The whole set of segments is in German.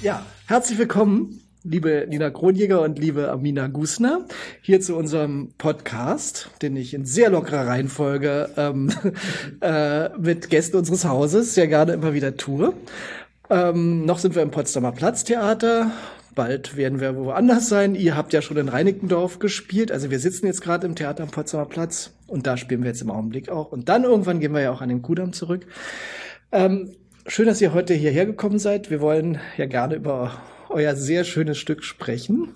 Ja, herzlich willkommen, liebe Nina Kronjäger und liebe Amina Gusner, hier zu unserem Podcast, den ich in sehr lockerer Reihenfolge mit Gästen unseres Hauses sehr gerne immer wieder tue. Noch sind wir im Potsdamer Platztheater. Bald werden wir woanders sein. Ihr habt ja schon in Reinickendorf gespielt. Also wir sitzen jetzt gerade im Theater am Potsdamer Platz und da spielen wir jetzt im Augenblick auch. Und dann irgendwann gehen wir ja auch an den Kudamm zurück. Schön, dass ihr heute hierher gekommen seid. Wir wollen ja gerne über euer sehr schönes Stück sprechen,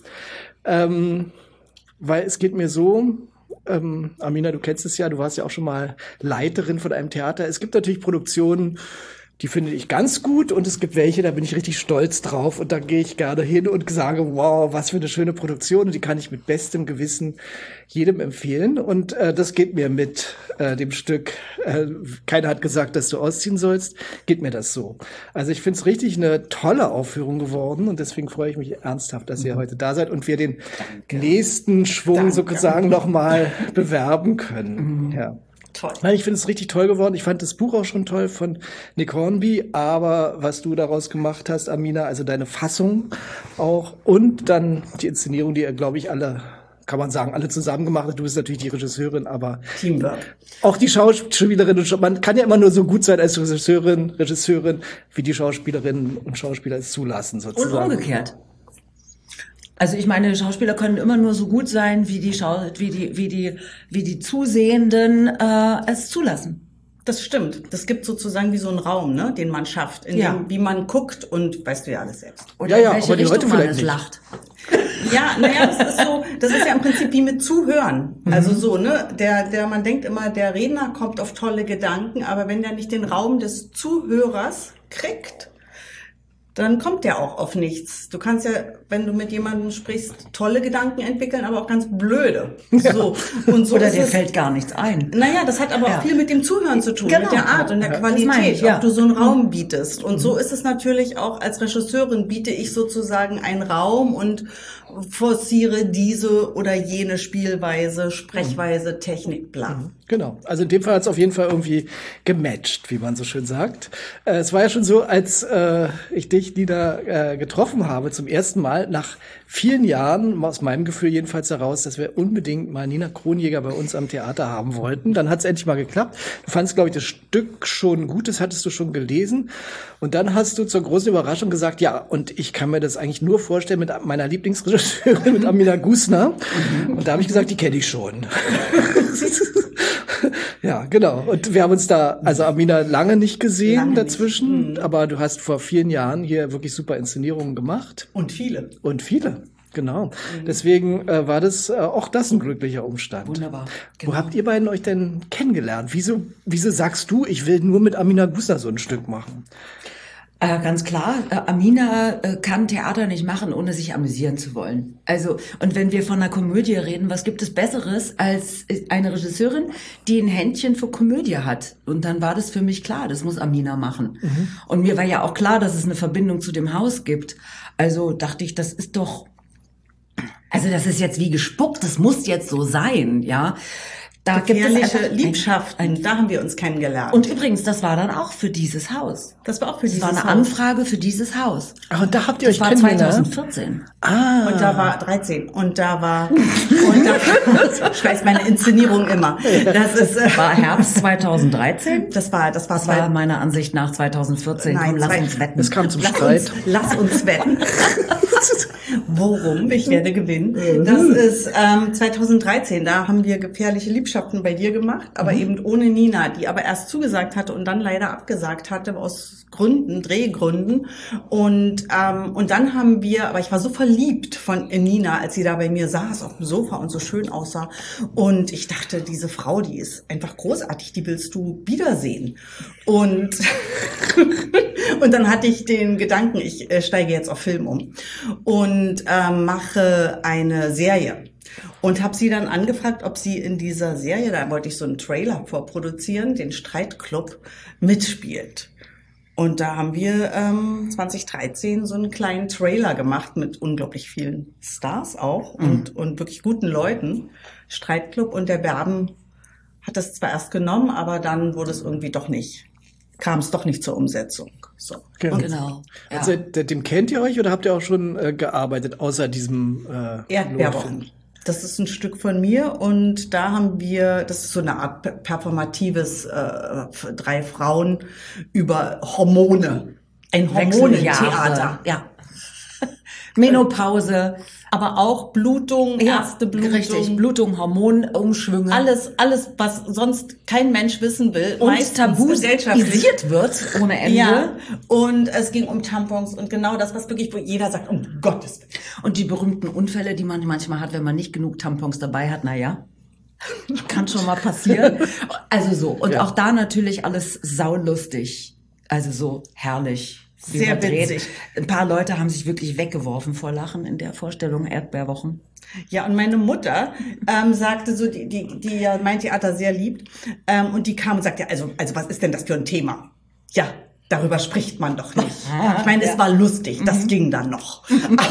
weil es geht mir so, Amina, du kennst es ja, du warst ja auch schon mal Leiterin von einem Theater. Es gibt natürlich Produktionen, die finde ich ganz gut und es gibt welche, da bin ich richtig stolz drauf und da gehe ich gerne hin und sage, wow, was für eine schöne Produktion und die kann ich mit bestem Gewissen jedem empfehlen und das geht mir mit dem Stück, keiner hat gesagt, dass du ausziehen sollst, geht mir das so. Also ich finde es richtig eine tolle Aufführung geworden und deswegen freue ich mich ernsthaft, dass ihr heute da seid und wir den nächsten Schwung sozusagen nochmal bewerben können. Ja. Toll. Nein, ich finde es richtig toll geworden. Ich fand das Buch auch schon toll von Nick Hornby, aber was du daraus gemacht hast, Amina, also deine Fassung auch und dann die Inszenierung, die ihr, glaube ich, alle, kann man sagen, alle zusammen gemacht hat. Du bist natürlich die Regisseurin, aber Teamwork. Auch die Schauspielerin, man kann ja immer nur so gut sein als Regisseurin, wie die Schauspielerinnen und Schauspieler es zulassen, sozusagen. Und umgekehrt. Also ich meine, Schauspieler können immer nur so gut sein, wie die Zusehenden es zulassen. Das stimmt. Das gibt sozusagen wie so einen Raum, ne, den man schafft, in dem, wie man guckt und weißt du ja alles selbst. Oder ja, in welche aber die Richtung Leute man es vielleicht lacht. Ja, naja, das ist ja im Prinzip wie mit Zuhören. Also so, ne, man denkt immer, der Redner kommt auf tolle Gedanken, aber wenn der nicht den Raum des Zuhörers kriegt, dann kommt der auch auf nichts. Du kannst ja, wenn du mit jemandem sprichst, tolle Gedanken entwickeln, aber auch ganz blöde. Ja. So. Und so Oder ist dir es, fällt gar nichts ein. naja, das hat aber auch viel mit dem Zuhören zu tun, Genau. mit der Art und der Das meine Qualität, ich, ja. ob du so einen Raum bietest. Und so ist es natürlich auch als Regisseurin, biete ich sozusagen einen Raum und forciere diese oder jene Spielweise, Sprechweise, Technik, bla. Genau. Also in dem Fall hat es auf jeden Fall irgendwie gematcht, wie man so schön sagt. Es war ja schon so, als ich dich, Nina, getroffen habe zum ersten Mal nach vielen Jahren, aus meinem Gefühl jedenfalls heraus, dass wir unbedingt mal Nina Kronjäger bei uns am Theater haben wollten. Dann hat es endlich mal geklappt. Du fandst, glaube ich, das Stück schon gut, das hattest du schon gelesen. Und dann hast du zur großen Überraschung gesagt, ja, und ich kann mir das eigentlich nur vorstellen mit meiner Lieblingsregisseurin, mit Amina Gusner. Und da habe ich gesagt, die kenne ich schon. Ja, genau. Und wir haben uns da, also Amina, lange nicht gesehen dazwischen, aber du hast vor vielen Jahren hier wirklich super Inszenierungen gemacht. Und viele. Und viele, genau. Deswegen war das auch das ein glücklicher Umstand. Wunderbar. Wo habt ihr beiden euch denn kennengelernt? Wieso sagst du, ich will nur mit Amina Gusner so ein Stück machen? Ganz klar, Amina kann Theater nicht machen, ohne sich amüsieren zu wollen. Also, und wenn wir von einer Komödie reden, was gibt es Besseres als eine Regisseurin, die ein Händchen für Komödie hat? Und dann war das für mich klar, das muss Amina machen. Und mir war ja auch klar, dass es eine Verbindung zu dem Haus gibt. Also dachte ich, das ist doch, also das ist jetzt wie gespuckt, das muss jetzt so sein, ja. Da gibt es Gefährliche einfach Liebschaften, da haben wir uns kennengelernt. Und übrigens, das war dann auch für dieses Haus. das war auch für Das dieses war eine Haus. Anfrage für dieses Haus. Ach, und da habt ihr Das euch war kennengelernt? 2014. Und da war 13 und da war ich weiß meine Inszenierung immer. Das ist War Herbst 2013? das war Das war meiner Ansicht nach 2014. Nein, Komm, lass uns wetten. Es kam zum Streit. Lass uns wetten. Worum? Ich werde gewinnen. Das ist 2013. Da haben wir gefährliche Liebschaften bei dir gemacht, aber eben ohne Nina, die aber erst zugesagt hatte und dann leider abgesagt hatte aus Gründen, Drehgründen. Und dann haben wir, aber ich war so verliebt in Nina, als sie da bei mir saß auf dem Sofa und so schön aussah. Und ich dachte, diese Frau, die ist einfach großartig, die willst du wiedersehen. Und und dann hatte ich den Gedanken, ich steige jetzt auf Film um und mache eine Serie. Und habe sie dann angefragt, ob sie in dieser Serie, da wollte ich so einen Trailer vorproduzieren, den Streitclub, mitspielt. Und da haben wir 2013 so einen kleinen Trailer gemacht mit unglaublich vielen Stars auch und wirklich guten Leuten. Streitclub, und der Berben hat das zwar erst genommen, aber dann wurde es irgendwie doch nicht. kam es doch nicht zur Umsetzung. So. Genau. Ja. Und seitdem kennt ihr euch oder habt ihr auch schon gearbeitet, außer diesem Erdbeerwochen. Das ist ein Stück von mir und da haben wir, das ist so eine Art performatives 3 Frauen über Hormone. Ein Hormonentheater. Ja. Menopause, aber auch Blutung, erste Blutung. Richtig, Blutung, Hormonumschwünge. Alles, was sonst kein Mensch wissen will. Und tabuisiert wird ohne Ende. Ja, und es ging um Tampons und genau das, was wirklich, wo jeder sagt, um Gottes Willen. Und die berühmten Unfälle, die man manchmal hat, wenn man nicht genug Tampons dabei hat, kann schon mal passieren. Also so. Und auch da natürlich alles saulustig. Also so herrlich. Sehr überdreht. witzig. Ein paar Leute haben sich wirklich weggeworfen vor Lachen in der Vorstellung Erdbeerwochen. Ja, und meine Mutter sagte so, die ja mein Theater sehr liebt, und die kam und sagte, also was ist denn das für ein Thema? Ja, darüber spricht man doch nicht. Ich meine, es war lustig, das ging dann noch.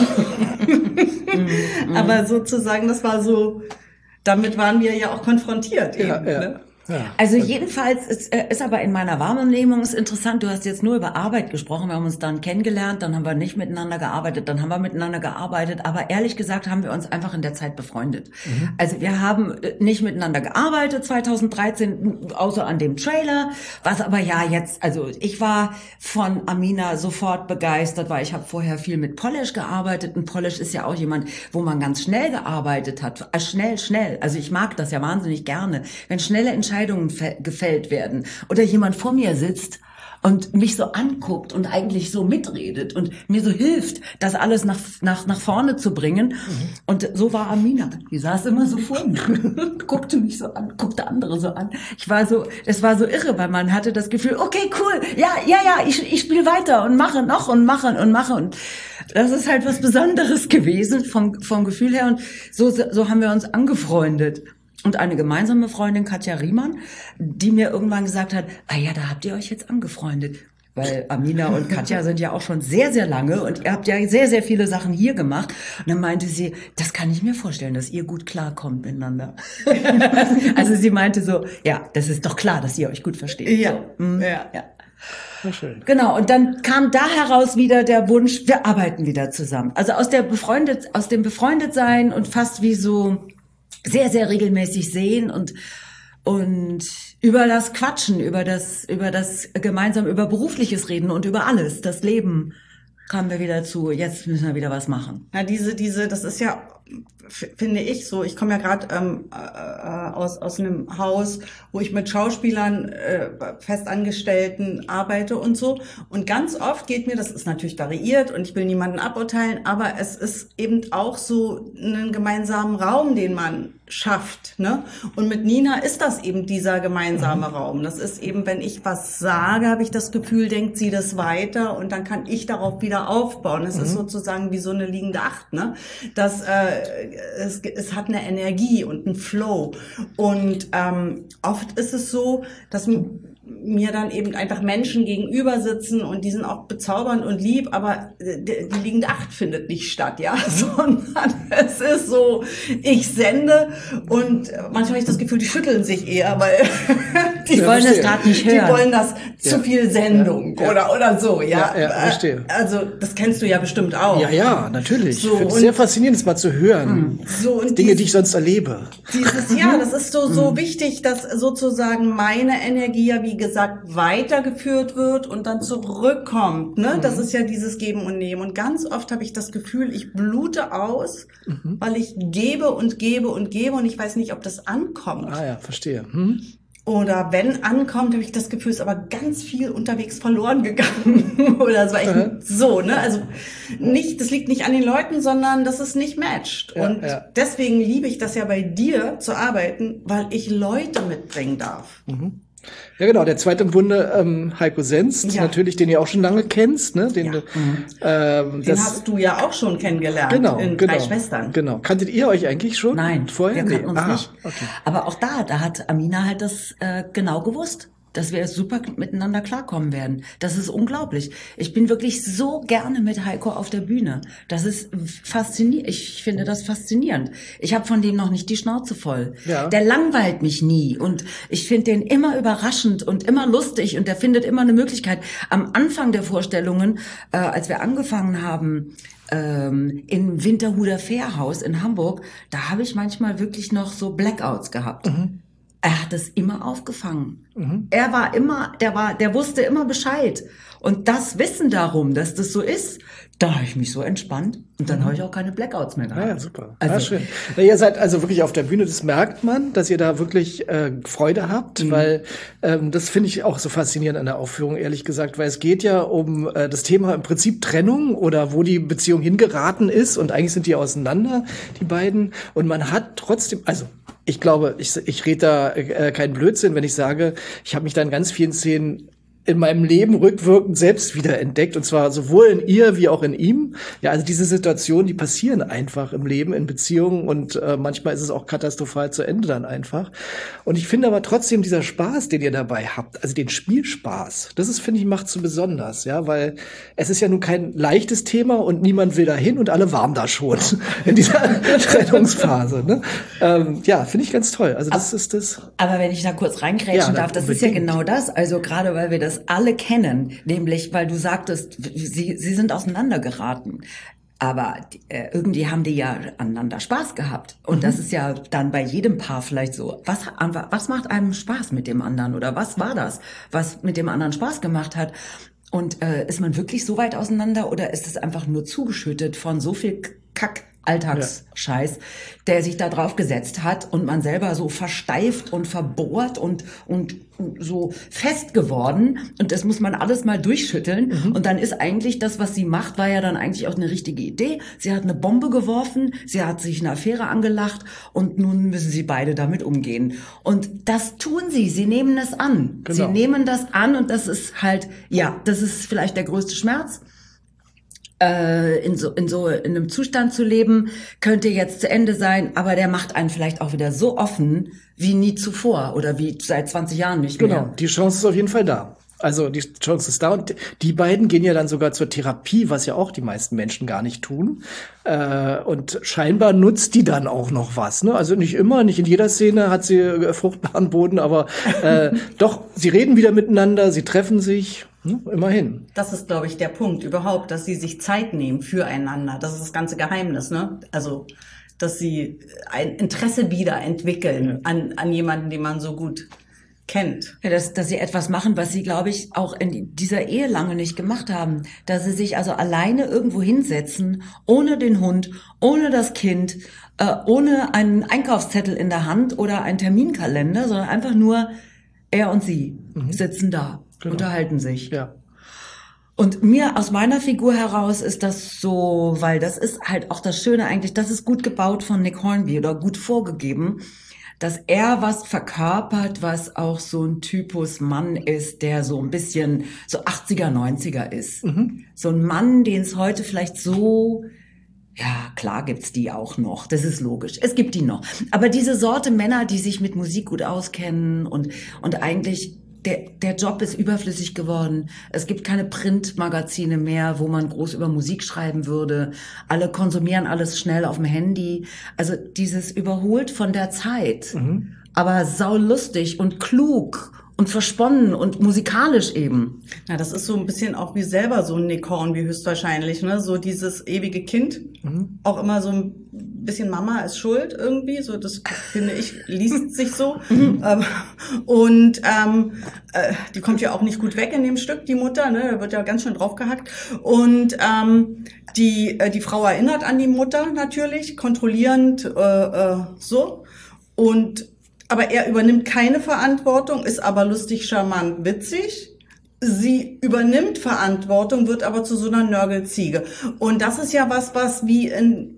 Aber sozusagen, das war so, damit waren wir ja auch konfrontiert eben. Ne? Ja. Also jedenfalls ist aber in meiner Wahrnehmung ist interessant, du hast jetzt nur über Arbeit gesprochen, wir haben uns dann kennengelernt, dann haben wir nicht miteinander gearbeitet, dann haben wir miteinander gearbeitet, aber ehrlich gesagt haben wir uns einfach in der Zeit befreundet. Also wir haben nicht miteinander gearbeitet 2013, außer an dem Trailer, was aber ja jetzt, also ich war von Amina sofort begeistert, weil ich habe vorher viel mit Polish gearbeitet und Polish ist ja auch jemand, wo man ganz schnell gearbeitet hat, schnell, also ich mag das ja wahnsinnig gerne, wenn schnelle Entscheidungen gefällt werden oder jemand vor mir sitzt und mich so anguckt und eigentlich so mitredet und mir so hilft, das alles nach vorne zu bringen. Und so war Amina. Die saß immer so vor mir, guckte mich so an, guckte andere so an. Es war so irre, weil man hatte das Gefühl, okay, cool, ja, ich spiele weiter und mache noch und mache. Und das ist halt was Besonderes gewesen vom Gefühl her. Und so haben wir uns angefreundet. Und eine gemeinsame Freundin, Katja Riemann, die mir irgendwann gesagt hat, ja, da habt ihr euch jetzt angefreundet. Weil Amina und Katja sind ja auch schon sehr, sehr lange und ihr habt ja sehr, sehr viele Sachen hier gemacht. Und dann meinte sie, das kann ich mir vorstellen, dass ihr gut klarkommt miteinander. Also sie meinte so, ja, das ist doch klar, dass ihr euch gut versteht. Ja, so. Ja. Sehr schön. Genau, und dann kam da heraus wieder der Wunsch, wir arbeiten wieder zusammen. Also aus dem Befreundetsein und fast wie so sehr, sehr regelmäßig sehen und über das Quatschen, über das gemeinsam über Berufliches reden und über alles, das Leben, kamen wir wieder zu, jetzt müssen wir wieder was machen. Ja, das ist ja, finde ich so, ich komme ja gerade aus einem Haus, wo ich mit Schauspielern, Festangestellten arbeite und so. Und ganz oft geht mir, das ist natürlich variiert und ich will niemanden aburteilen, aber es ist eben auch so einen gemeinsamen Raum, den man schafft, ne? Und mit Nina ist das eben dieser gemeinsame Raum. Das ist eben, wenn ich was sage, habe ich das Gefühl, denkt sie das weiter und dann kann ich darauf wieder aufbauen. Es ist sozusagen wie so eine liegende Acht, ne? Es hat eine Energie und einen Flow. Und oft ist es so, dass mir dann eben einfach Menschen gegenüber sitzen und die sind auch bezaubernd und lieb, aber die liegende Acht findet nicht statt, ja, sondern es ist so, ich sende und manchmal habe ich das Gefühl, die schütteln sich eher, weil die wollen das gerade nicht hören. Die wollen das zu viel Sendung oder so, ja. Ja, verstehe. Also das kennst du ja bestimmt auch. Ja, natürlich. So, ich finde es sehr faszinierend, das mal zu hören. So, und Dinge, die ich sonst erlebe. Das ist so wichtig, dass sozusagen meine Energie ja, wie gesagt, weitergeführt wird und dann zurückkommt. Ne? Das ist ja dieses Geben und Nehmen. Und ganz oft habe ich das Gefühl, ich blute aus, weil ich gebe und gebe und gebe und ich weiß nicht, ob das ankommt. Ah ja, verstehe. Oder wenn ankommt, habe ich das Gefühl, ist aber ganz viel unterwegs verloren gegangen. Oder so, ne? Also das liegt nicht an den Leuten, sondern dass es nicht matcht. Und deswegen liebe ich das ja bei dir zu arbeiten, weil ich Leute mitbringen darf. Ja, genau. Der zweite im Bunde, Heiko Senst, natürlich, den du auch schon lange kennst, ne? Den hast du ja auch schon kennengelernt. In Drei Schwestern. Genau. Kanntet ihr euch eigentlich schon? Nein, vorher? Wir kannten uns nicht. Okay. Aber auch da hat Amina halt das genau gewusst. dass wir super miteinander klarkommen werden. Das ist unglaublich. Ich bin wirklich so gerne mit Heiko auf der Bühne. Das ist faszinierend. Ich finde das faszinierend. Ich habe von dem noch nicht die Schnauze voll. Ja. Der langweilt mich nie und ich finde den immer überraschend und immer lustig und der findet immer eine Möglichkeit. Am Anfang der Vorstellungen, als wir angefangen haben, im Winterhuder Fährhaus in Hamburg, da habe ich manchmal wirklich noch so Blackouts gehabt. Er hat es immer aufgefangen. Er war immer, der wusste immer Bescheid. Und das Wissen darum, dass das so ist, da habe ich mich so entspannt und dann habe ich auch keine Blackouts mehr gehabt. Ja, super. Also, ja, schön. Na, ihr seid also wirklich auf der Bühne, das merkt man, dass ihr da wirklich Freude habt, weil das finde ich auch so faszinierend an der Aufführung, ehrlich gesagt, weil es geht ja um das Thema im Prinzip Trennung oder wo die Beziehung hingeraten ist und eigentlich sind die auseinander, die beiden, und man hat trotzdem, also ich glaube, ich rede da keinen Blödsinn, wenn ich sage, ich habe mich da in ganz vielen Szenen in meinem Leben rückwirkend selbst wieder entdeckt, und zwar sowohl in ihr wie auch in ihm. Ja, also diese Situationen, die passieren einfach im Leben, in Beziehungen, und manchmal ist es auch katastrophal zu Ende dann einfach. Und ich finde aber trotzdem dieser Spaß, den ihr dabei habt, also den Spielspaß, das ist, finde ich, macht's so besonders, ja, weil es ist ja nun kein leichtes Thema und niemand will dahin und alle waren da schon in dieser Trennungsphase, ne? Ja, finde ich ganz toll. Also das ist das. Aber wenn ich da kurz reingrätschen darf, das ist ja unbedingt. genau das. Also gerade weil wir das alle kennen, nämlich weil du sagtest, sie sind auseinandergeraten. Aber irgendwie haben die ja aneinander Spaß gehabt. Und das ist ja dann bei jedem Paar vielleicht so. Was macht einem Spaß mit dem anderen? Oder was war das, was mit dem anderen Spaß gemacht hat? Und ist man wirklich so weit auseinander oder ist es einfach nur zugeschüttet von so viel Alltagsscheiß, der sich da drauf gesetzt hat und man selber so versteift und verbohrt und so fest geworden, und das muss man alles mal durchschütteln. Und dann ist eigentlich das, was sie macht, war ja dann eigentlich auch eine richtige Idee. Sie hat eine Bombe geworfen, sie hat sich eine Affäre angelacht und nun müssen sie beide damit umgehen. Und das tun sie nehmen es an. Genau. Sie nehmen das an, und das ist halt, ja, das ist vielleicht der größte Schmerz. In einem Zustand zu leben, könnte jetzt zu Ende sein, aber der macht einen vielleicht auch wieder so offen wie nie zuvor oder wie seit 20 Jahren nicht mehr. Genau, die Chance ist auf jeden Fall da. Also die Chance ist da, und die beiden gehen ja dann sogar zur Therapie, was ja auch die meisten Menschen gar nicht tun. Und scheinbar nutzt die dann auch noch was, ne? Also nicht immer, nicht in jeder Szene hat sie fruchtbaren Boden, aber doch, sie reden wieder miteinander, sie treffen sich. Immerhin. Das ist, glaube ich, der Punkt überhaupt, dass sie sich Zeit nehmen füreinander. Das ist das ganze Geheimnis, ne? Also, dass sie ein Interesse wieder entwickeln an jemanden, den man so gut kennt. Ja, dass sie etwas machen, was sie, glaube ich, auch in dieser Ehe lange nicht gemacht haben. Dass sie sich also alleine irgendwo hinsetzen, ohne den Hund, ohne das Kind, ohne einen Einkaufszettel in der Hand oder einen Terminkalender, sondern einfach nur er und sie sitzen da. Genau. Unterhalten sich. Ja. Und mir aus meiner Figur heraus ist das so, weil das ist halt auch das Schöne eigentlich, das ist gut gebaut von Nick Hornby oder gut vorgegeben, dass er was verkörpert, was auch so ein Typus Mann ist, der so ein bisschen so 80er, 90er ist. So ein Mann, den es heute vielleicht so, ja, klar gibt's die auch noch, das ist logisch, es gibt die noch. Aber diese Sorte Männer, die sich mit Musik gut auskennen und eigentlich der Job ist überflüssig geworden. Es gibt keine Printmagazine mehr, wo man groß über Musik schreiben würde. Alle konsumieren alles schnell auf dem Handy. Also dieses überholt von der Zeit. Aber saulustig und klug und versponnen und musikalisch eben. Ja, das ist so ein bisschen auch wie selber so ein Nick Hornby höchstwahrscheinlich, ne? So dieses ewige Kind. Auch immer so ein bisschen Mama ist schuld irgendwie, so das finde ich, liest sich so. Und die kommt ja auch nicht gut weg in dem Stück, die Mutter, ne? Da wird ja ganz schön draufgehackt. Und die Frau erinnert an die Mutter natürlich, kontrollierend so. Aber er übernimmt keine Verantwortung, ist aber lustig, charmant, witzig. Sie übernimmt Verantwortung, wird aber zu so einer Nörgelziege. Und das ist ja was wie in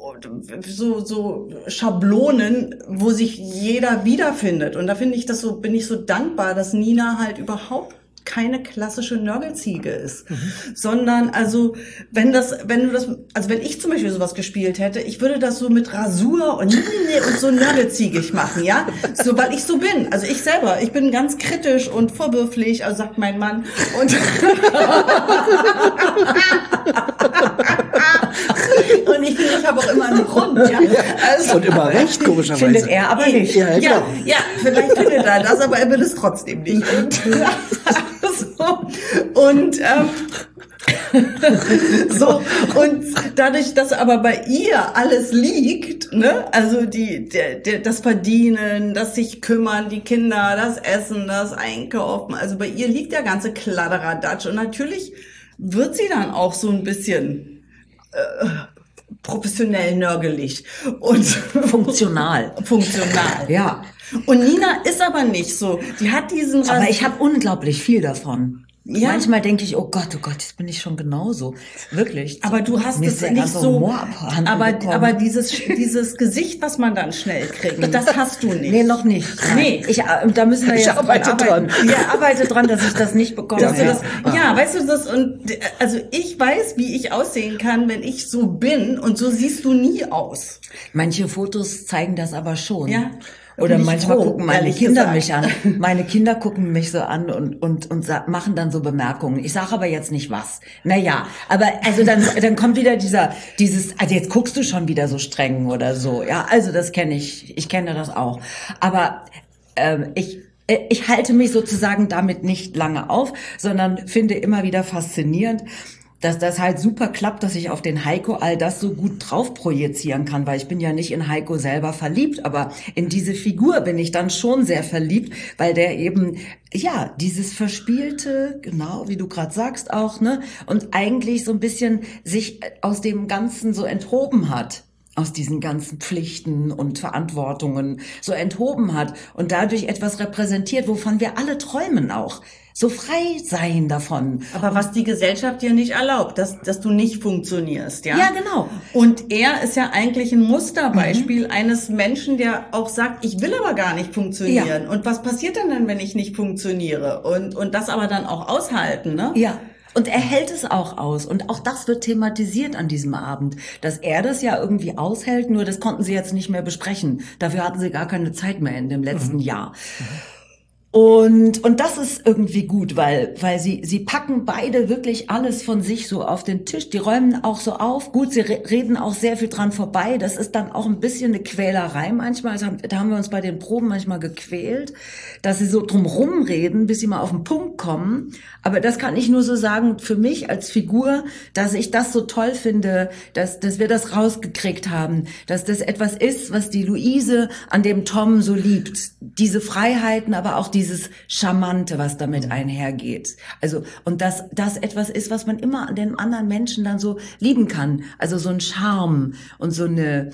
so Schablonen, wo sich jeder wiederfindet. Und da finde ich bin ich so dankbar, dass Nina halt überhaupt keine klassische Nörgelziege ist, sondern also wenn ich zum Beispiel sowas gespielt hätte, ich würde das so mit Rasur und so nörgelziegig machen, ja, so weil ich so bin. Also ich selber, ich bin ganz kritisch und vorwürflich, also sagt mein Mann und und ich finde, ich habe auch immer einen Grund, ja. Also, und immer recht, komischerweise. Findet er aber nicht. Ja, genau. ja, vielleicht findet er das, aber er will es trotzdem nicht. Und so, und dadurch, dass aber bei ihr alles liegt, ne, also das Verdienen, das sich kümmern, die Kinder, das Essen, das Einkaufen, also bei ihr liegt der ganze Kladderadatsch und natürlich wird sie dann auch so ein bisschen professionell nörgelig und Funktional. Ja. Und Nina ist aber nicht so. Die hat diesen Aber ich habe unglaublich viel davon. Ja. Manchmal denke ich, oh Gott, jetzt bin ich schon genauso. Wirklich. Aber du hast es nicht so. Aber dieses Gesicht, was man dann schnell kriegt, das hast du nicht. Nee, noch nicht. Nee. Da müssen wir Ich jetzt arbeite dran. Ja, arbeite dran, dass ich das nicht bekomme. Ja, weißt du das? Und also ich weiß, wie ich aussehen kann, wenn ich so bin, und so siehst du nie aus. Manche Fotos zeigen das aber schon. Ja. Oder manchmal gucken meine Kinder gesagt. mich an. Meine Kinder gucken mich so an und machen dann so Bemerkungen. Ich sage aber jetzt nicht was. Naja, aber also dann kommt wieder also jetzt guckst du schon wieder so streng oder so. Ja, also das kenne ich. Ich kenne das auch. Aber ich halte mich sozusagen damit nicht lange auf, sondern finde immer wieder faszinierend, dass das halt super klappt, dass ich auf den Heiko all das so gut drauf projizieren kann, weil ich bin ja nicht in Heiko selber verliebt, aber in diese Figur bin ich dann schon sehr verliebt, weil der eben, ja, dieses Verspielte, genau, wie du gerade sagst auch, ne, und eigentlich so ein bisschen sich aus dem Ganzen so enthoben hat. Aus diesen ganzen Pflichten und Verantwortungen so enthoben hat und dadurch etwas repräsentiert, wovon wir alle träumen auch. So frei sein davon. Aber was die Gesellschaft dir nicht erlaubt, dass du nicht funktionierst, ja? Ja, genau. Und er ist ja eigentlich ein Musterbeispiel eines Menschen, der auch sagt, ich will aber gar nicht funktionieren. Ja. Und was passiert denn, wenn ich nicht funktioniere? Und das aber dann auch aushalten, ne? Ja. Und er hält es auch aus. Und auch das wird thematisiert an diesem Abend, dass er das ja irgendwie aushält, nur das konnten sie jetzt nicht mehr besprechen. Dafür hatten sie gar keine Zeit mehr in dem letzten Jahr. Und das ist irgendwie gut, weil sie packen beide wirklich alles von sich so auf den Tisch. Die räumen auch so auf. Gut, sie reden auch sehr viel dran vorbei. Das ist dann auch ein bisschen eine Quälerei manchmal. Also da haben wir uns bei den Proben manchmal gequält, dass sie so drumrum reden, bis sie mal auf den Punkt kommen. Aber das kann ich nur so sagen für mich als Figur, dass ich das so toll finde, dass wir das rausgekriegt haben, dass das etwas ist, was die Luise an dem Tom so liebt. Diese Freiheiten, aber auch dieses Charmante, was damit einhergeht. Also, und dass das etwas ist, was man immer an den anderen Menschen dann so lieben kann. Also so ein Charme und so eine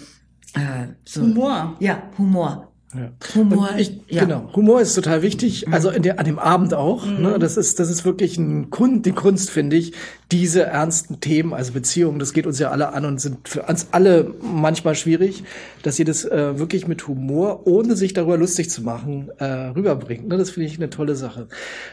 Humor. Ja, Humor. Ja. Humor, Genau. Humor ist total wichtig. Also an dem Abend auch. Ne? Das ist wirklich die Kunst, finde ich. Diese ernsten Themen, also Beziehungen, das geht uns ja alle an und sind für uns alle manchmal schwierig, dass sie das wirklich mit Humor, ohne sich darüber lustig zu machen, rüberbringt. Ne? Das finde ich eine tolle Sache.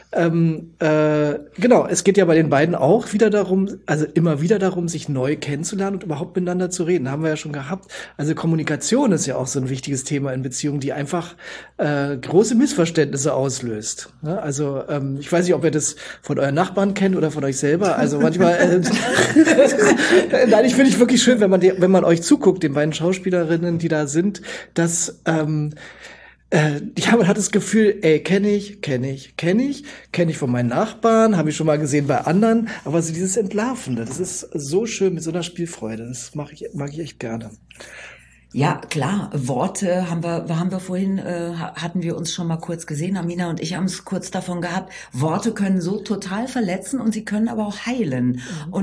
Genau, es geht ja bei den beiden auch wieder darum, also immer wieder darum, sich neu kennenzulernen und überhaupt miteinander zu reden. Haben wir ja schon gehabt. Also Kommunikation ist ja auch so ein wichtiges Thema in Beziehungen, die einfach große Missverständnisse auslöst. Ne? Also ich weiß nicht, ob ihr das von euren Nachbarn kennt oder von euch selber. Also manchmal, nein, ich finde es wirklich schön, wenn man euch zuguckt, den beiden Schauspielerinnen, die da sind, dass man hat das Gefühl, kenne ich von meinen Nachbarn, habe ich schon mal gesehen bei anderen, aber so dieses Entlarvende, das ist so schön mit so einer Spielfreude, das mag ich echt gerne. Ja, klar, Worte haben wir vorhin, hatten wir uns schon mal kurz gesehen, Amina und ich haben es kurz davon gehabt, Worte können so total verletzen und sie können aber auch heilen. Und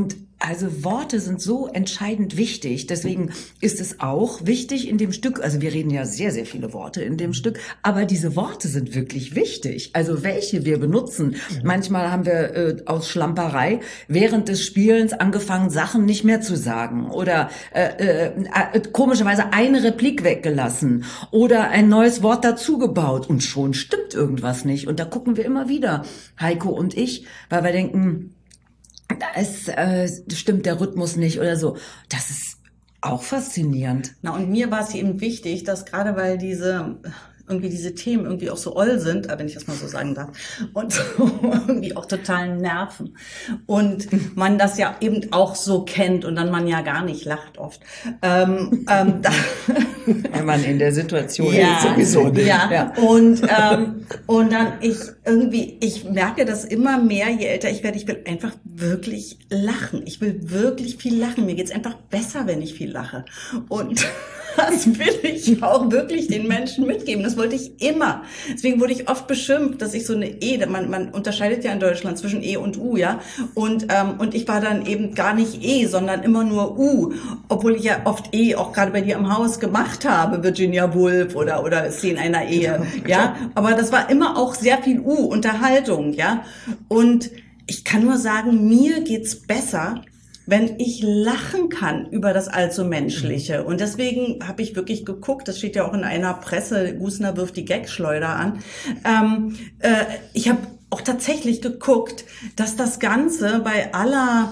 Also Worte sind so entscheidend wichtig. Deswegen ist es auch wichtig in dem Stück, also wir reden ja sehr, sehr viele Worte in dem Stück, aber diese Worte sind wirklich wichtig. Also welche wir benutzen. Manchmal haben wir aus Schlamperei während des Spielens angefangen, Sachen nicht mehr zu sagen oder komischerweise eine Replik weggelassen oder ein neues Wort dazugebaut und schon stimmt irgendwas nicht. Und da gucken wir immer wieder, Heiko und ich, weil wir denken, es stimmt der Rhythmus nicht oder so. Das ist auch faszinierend. Na, und mir war es eben wichtig, dass gerade weil diese Themen irgendwie auch so oll sind, wenn ich das mal so sagen darf, und so irgendwie auch total nerven. Und man das ja eben auch so kennt und dann man ja gar nicht lacht oft. Wenn man in der Situation ja, ist sowieso. Ja. Und dann ich merke das immer mehr, je älter ich werde, ich will einfach wirklich lachen. Ich will wirklich viel lachen. Mir geht's einfach besser, wenn ich viel lache. Und das will ich auch wirklich den Menschen mitgeben. Das wollte ich immer. Deswegen wurde ich oft beschimpft, dass ich so eine man unterscheidet ja in Deutschland zwischen E und U, ja. Und ich war dann eben gar nicht E, sondern immer nur U. Obwohl ich ja oft E auch gerade bei dir im Haus gemacht habe, Virginia Woolf oder Szenen einer Ehe, ja. Aber das war immer auch sehr viel U, Unterhaltung, ja. Und ich kann nur sagen, mir geht's besser, wenn ich lachen kann über das allzu Menschliche. Und deswegen habe ich wirklich geguckt, das steht ja auch in einer Presse, Gusner wirft die Gagschleuder an. Ich habe auch tatsächlich geguckt, dass das Ganze bei aller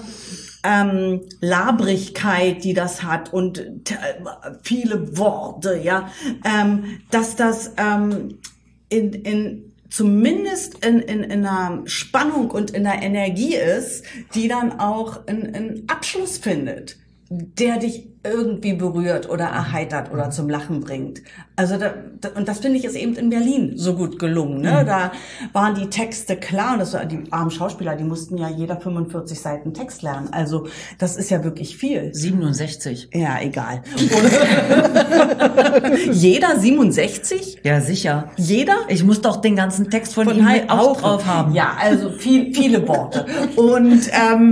Labrigkeit, die das hat und viele Worte, ja, dass das zumindest in einer Spannung und in einer Energie ist, die dann auch einen Abschluss findet, der dich irgendwie berührt oder erheitert oder zum Lachen bringt. Also und das finde ich ist eben in Berlin so gut gelungen. Ne? Da waren die Texte klar und das war, die armen Schauspieler, die mussten ja jeder 45 Seiten Text lernen. Also das ist ja wirklich viel. 67. Ja, egal. Jeder 67? Ja, sicher. Jeder? Ich muss doch den ganzen Text von ihm auch drauf haben. Ja, also viele Worte. Und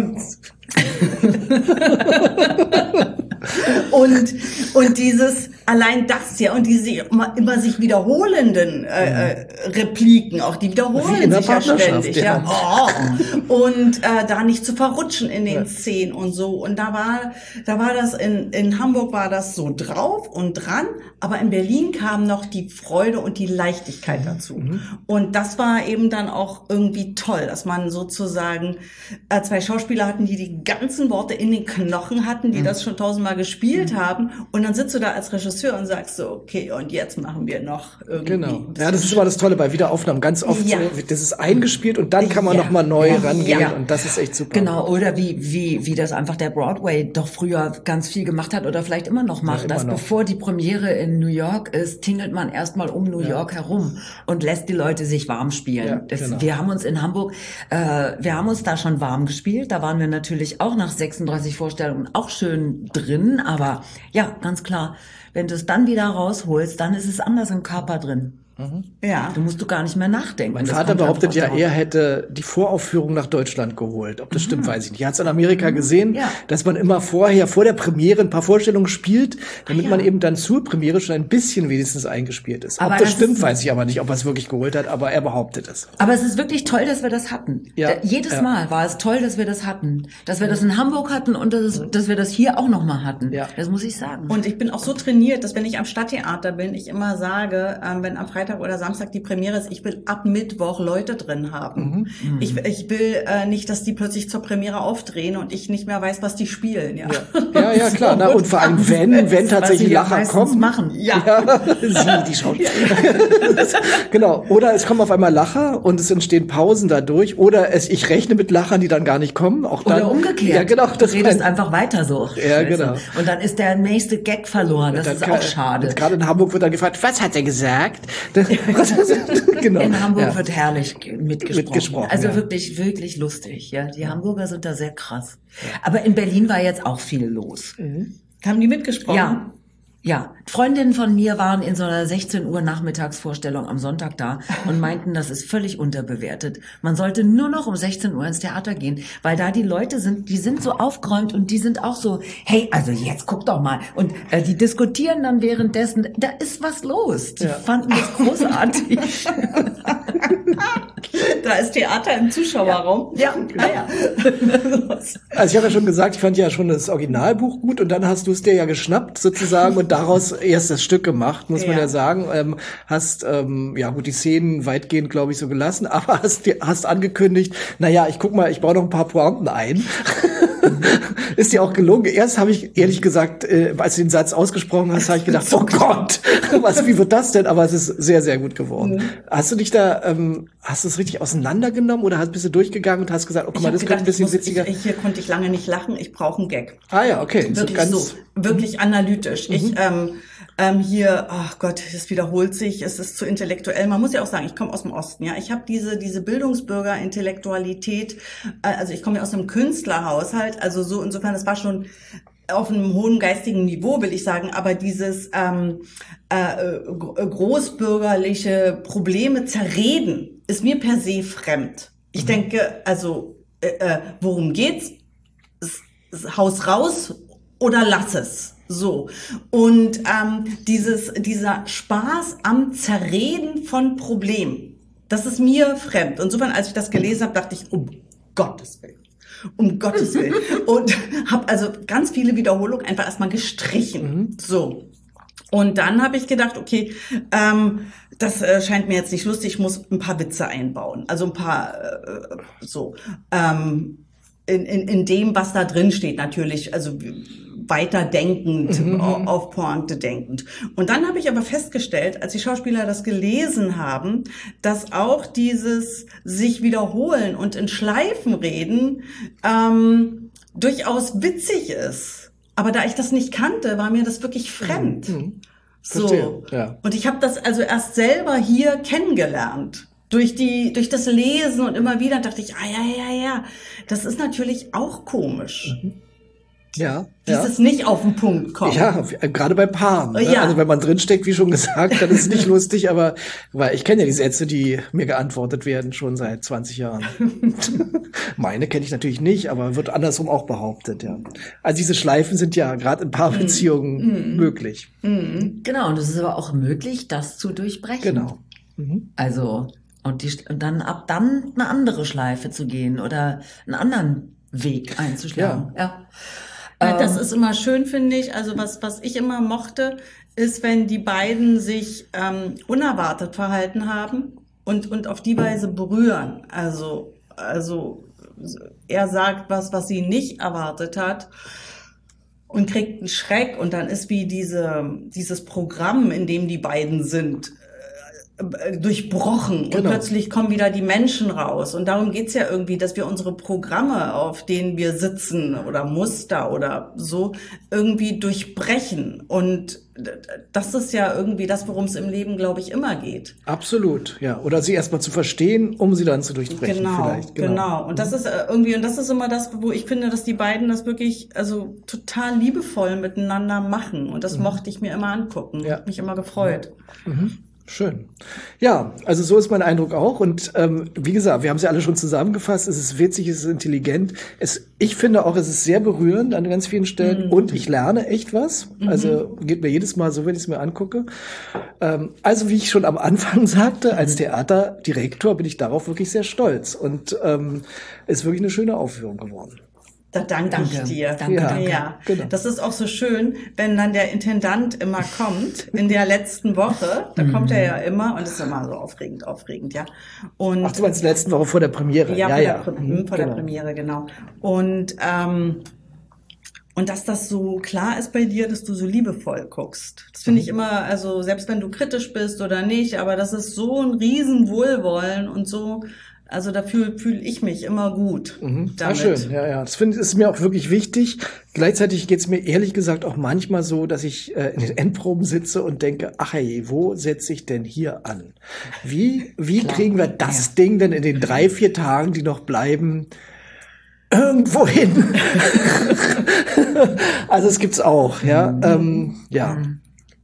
und dieses, allein das ja, und diese immer sich wiederholenden Repliken, auch die wiederholen sich ja ständig. Ja. Oh. Und da nicht zu verrutschen in den Szenen und so. Und da war das, in Hamburg war das so drauf und dran, aber in Berlin kam noch die Freude und die Leichtigkeit dazu. Und das war eben dann auch irgendwie toll, dass man sozusagen zwei Schauspieler hatten, die ganzen Worte in den Knochen hatten, die das schon 1000-mal gespielt haben. Und dann sitzt du da als Regisseur und sagst so, okay, und jetzt machen wir noch irgendwie. Genau. Ja, das ist immer das Tolle bei Wiederaufnahmen. Ganz oft so, das ist eingespielt und dann kann man noch mal neu rangehen und das ist echt super. Genau, oder wie das einfach der Broadway doch früher ganz viel gemacht hat oder vielleicht immer noch macht, dass bevor die Premiere in New York ist, tingelt man erstmal um New York herum und lässt die Leute sich warm spielen. Ja, wir haben uns in Hamburg, wir haben uns da schon warm gespielt, da waren wir natürlich auch nach 36 Vorstellungen auch schön drin, aber ja, ganz klar, wenn du es dann wieder rausholst, dann ist es anders im Körper drin. Ja. Du musst gar nicht mehr nachdenken. Mein Vater behauptet ja, er hätte die Voraufführung nach Deutschland geholt. Ob das stimmt, weiß ich nicht. Er hat es in Amerika gesehen, dass man immer vor der Premiere ein paar Vorstellungen spielt, damit man eben dann zur Premiere schon ein bisschen wenigstens eingespielt ist. Ob das stimmt, weiß ich aber nicht, ob er es wirklich geholt hat, aber er behauptet es. Aber es ist wirklich toll, dass wir das hatten. Ja. Jedes Mal war es toll, dass wir das hatten. Dass wir das in Hamburg hatten und dass wir das hier auch noch mal hatten. Ja. Das muss ich sagen. Und ich bin auch so trainiert, dass wenn ich am Stadttheater bin, ich immer sage, wenn am Freitag oder Samstag die Premiere ist, ich will ab Mittwoch Leute drin haben. Ich will nicht, dass die plötzlich zur Premiere aufdrehen und ich nicht mehr weiß, was die spielen. Ja, klar. Na, und vor allem, wenn tatsächlich Lacher kommen. Machen. Die Schauspieler. Genau. Oder es kommen auf einmal Lacher und es entstehen Pausen dadurch. Oder ich rechne mit Lachern, die dann gar nicht kommen. Auch dann, oder umgekehrt. Ja, genau. Du redest einfach weiter so. Ja, genau. Und dann ist der nächste Gag verloren. Das ist auch schade. Gerade in Hamburg wird dann gefragt, was hat er gesagt? Genau. In Hamburg wird herrlich mitgesprochen. Also wirklich, wirklich lustig. Ja, die Hamburger sind da sehr krass. Aber in Berlin war jetzt auch viel los. Haben die mitgesprochen? Ja. Ja, Freundinnen von mir waren in so einer 16 Uhr Nachmittagsvorstellung am Sonntag da und meinten, das ist völlig unterbewertet. Man sollte nur noch um 16 Uhr ins Theater gehen, weil da die Leute sind, die sind so aufgeräumt und die sind auch so, hey, also jetzt guck doch mal. Und die diskutieren dann währenddessen, da ist was los. Die fanden das großartig. Da ist Theater im Zuschauerraum. Ja. Also ich habe ja schon gesagt, ich fand ja schon das Originalbuch gut und dann hast du es dir ja geschnappt sozusagen und daraus erst das Stück gemacht, muss man ja sagen. Hast gut die Szenen weitgehend, glaube ich, so gelassen, aber hast angekündigt, naja, ich guck mal, ich baue noch ein paar Pointen ein. Ist dir auch gelungen. Erst habe ich, ehrlich gesagt, als du den Satz ausgesprochen hast, habe ich gedacht, oh Gott, wie wird das denn? Aber es ist sehr, sehr gut geworden. Hast du dich da, hast du es richtig auseinandergenommen oder bist du durchgegangen und hast gesagt, oh guck mal, das könnte ein bisschen witziger. Hier konnte ich lange nicht lachen, ich brauche einen Gag. Ah ja, okay. Wirklich analytisch. Ich hier, ach Gott, es wiederholt sich, es ist zu intellektuell. Man muss ja auch sagen, ich komme aus dem Osten, ja. Ich habe diese Bildungsbürger-Intellektualität, also ich komme ja aus einem Künstlerhaushalt, also so insofern, das war schon auf einem hohen geistigen Niveau, will ich sagen, aber dieses großbürgerliche Probleme zerreden ist mir per se fremd. Ich denke, also worum geht's? Haus raus oder lass es. So. Und dieser Spaß am Zerreden von Problemen, das ist mir fremd. Insofern, als ich das gelesen habe, dachte ich, um Gottes Willen. Um Gottes Willen. Und habe also ganz viele Wiederholungen einfach erstmal gestrichen. So. Und dann habe ich gedacht, okay, das scheint mir jetzt nicht lustig, ich muss ein paar Witze einbauen. Also ein paar in dem, was da drin steht, natürlich, also weiterdenkend, auf Pointe denkend. Und dann habe ich aber festgestellt, als die Schauspieler das gelesen haben, dass auch dieses sich wiederholen und in Schleifen reden durchaus witzig ist. Aber da ich das nicht kannte, war mir das wirklich fremd. So. Ja. Und ich habe das also erst selber hier kennengelernt. Durch das Lesen und immer wieder dachte ich, ja, das ist natürlich auch komisch. Ja. Dieses nicht auf den Punkt kommen. Ja, gerade bei Paaren. Ne? Ja. Also wenn man drinsteckt, wie schon gesagt, dann ist es nicht lustig, aber weil ich kenne ja die Sätze, die mir geantwortet werden, schon seit 20 Jahren. Meine kenne ich natürlich nicht, aber wird andersrum auch behauptet, ja. Also diese Schleifen sind ja gerade in Paarbeziehungen möglich. Genau, und es ist aber auch möglich, das zu durchbrechen. Genau. Also, und dann ab dann eine andere Schleife zu gehen oder einen anderen Weg einzuschlagen. Ja. Das ist immer schön, finde ich. Also was ich immer mochte, ist, wenn die beiden sich unerwartet verhalten haben und auf die Weise berühren. Also er sagt was sie nicht erwartet hat und kriegt einen Schreck und dann ist wie dieses Programm, in dem die beiden sind, durchbrochen. Genau. Und plötzlich kommen wieder die Menschen raus. Und darum geht's ja irgendwie, dass wir unsere Programme, auf denen wir sitzen oder Muster oder so, irgendwie durchbrechen. Und das ist ja irgendwie das, worum es im Leben, glaube ich, immer geht. Absolut, ja. Oder sie erstmal zu verstehen, um sie dann zu durchbrechen vielleicht. Genau. Und das ist irgendwie, und das ist immer das, wo ich finde, dass die beiden das wirklich, also total liebevoll miteinander machen. Und das mochte ich mir immer angucken. Ja. Hat mich immer gefreut. Schön. Ja, also so ist mein Eindruck auch. Und wie gesagt, wir haben es ja alle schon zusammengefasst. Es ist witzig, es ist intelligent. Ich finde auch, es ist sehr berührend an ganz vielen Stellen. Und ich lerne echt was. Also geht mir jedes Mal so, wenn ich es mir angucke. Also wie ich schon am Anfang sagte, als Theaterdirektor bin ich darauf wirklich sehr stolz. Und ist wirklich eine schöne Aufführung geworden. Da danke ich dir. Danke. Ja. Genau. Das ist auch so schön, wenn dann der Intendant immer kommt, in der letzten Woche, da kommt er ja immer und ist immer so aufregend, ja. Und ach, du meinst letzten Woche vor der Premiere? Ja, vor der Premiere, genau. Und dass das so klar ist bei dir, dass du so liebevoll guckst. Das finde ich immer, also selbst wenn du kritisch bist oder nicht, aber das ist so ein Riesenwohlwollen und so. Also da fühle ich mich immer gut damit. Ah, schön, ja. Das ist mir auch wirklich wichtig. Gleichzeitig geht's mir ehrlich gesagt auch manchmal so, dass ich in den Endproben sitze und denke, ach hey, wo setze ich denn hier an? Wie kriegen wir das Ding denn in den 3-4 Tagen, die noch bleiben, irgendwo hin? Also es gibt's auch, ja.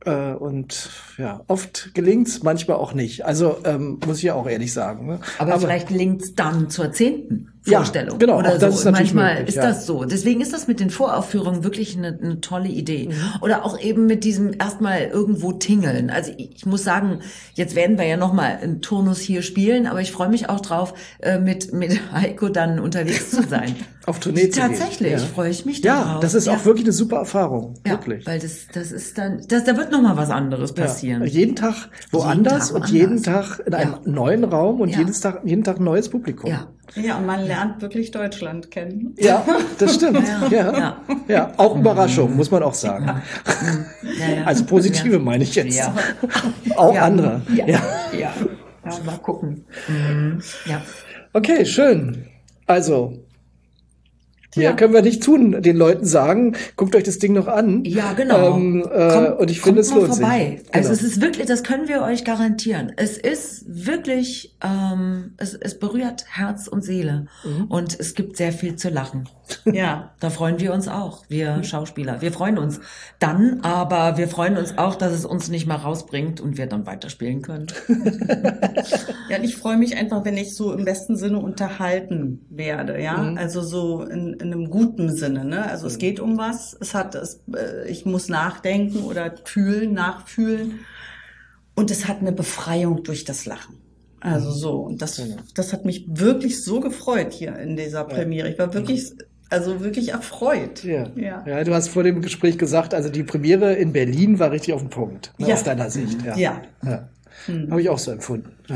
Und ja, oft gelingt's, manchmal auch nicht. Also muss ich ja auch ehrlich sagen. Ne? Aber vielleicht gelingt's dann zur 10. Ja, Vorstellung. genau, Oder auch das so. ist natürlich Manchmal möglich, ist ja. das so. Deswegen ist das mit den Voraufführungen wirklich eine tolle Idee. Oder auch eben mit diesem erstmal irgendwo tingeln. Also ich muss sagen, jetzt werden wir ja nochmal einen Turnus hier spielen, aber ich freue mich auch drauf, mit Heiko dann unterwegs zu sein. Auf Tournee zu gehen. Tatsächlich, Ja. freue ich mich darauf. Ja, das ist auch wirklich eine super Erfahrung. Ja, Wirklich. weil das ist dann, da wird noch mal was anderes passieren. Ja. Jeden Tag woanders und jeden Tag in einem neuen Raum und Ja. jeden Tag ein neues Publikum. Ja. Ja, und man lernt wirklich Deutschland kennen. Ja, das stimmt. Ja. Ja. Ja. Auch Überraschung, muss man auch sagen. Ja, ja. Also positive meine ich jetzt. Ja. Auch Ja. andere. Ja. Ja. Ja. Ja, mal gucken. Ja. Okay, schön. Also, mehr Ja. können wir nicht tun, den Leuten sagen, guckt euch das Ding noch an. Ja, genau. Und ich finde, es kommt mal lohnt sich. vorbei. Also Genau. es ist wirklich, das können wir euch garantieren. Es ist wirklich, es berührt Herz und Seele. Und es gibt sehr viel zu lachen. Ja. Da freuen wir uns auch, wir Schauspieler. Wir freuen uns dann, aber wir freuen uns auch, dass es uns nicht mal rausbringt und wir dann weiterspielen können. Ja, und ich freue mich einfach, wenn ich so im besten Sinne unterhalten werde, ja. Also so in einem guten Sinne, ne. Also es geht um was, ich muss nachdenken oder nachfühlen. Und es hat eine Befreiung durch das Lachen. Also so. Und das hat mich wirklich so gefreut hier in dieser Premiere. Ich war wirklich, wirklich erfreut. Ja. Ja. Ja, du hast vor dem Gespräch gesagt, also die Premiere in Berlin war richtig auf den Punkt, ne, Ja. aus deiner Sicht. Ja. Ja. Habe ich auch so empfunden. Ja.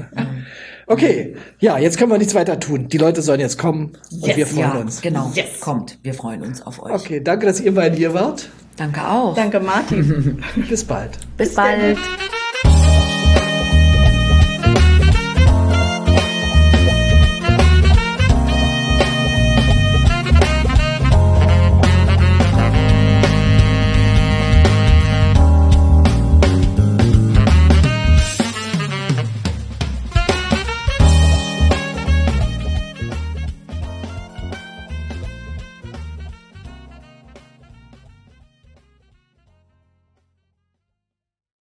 Okay, ja, jetzt können wir nichts weiter tun. Die Leute sollen jetzt kommen und Yes, wir freuen Ja, uns. genau. Yes. Kommt, wir freuen uns auf euch. Okay, danke, dass ihr beiden hier wart. Danke auch. Danke, Martin. Bis bald. Bis bald.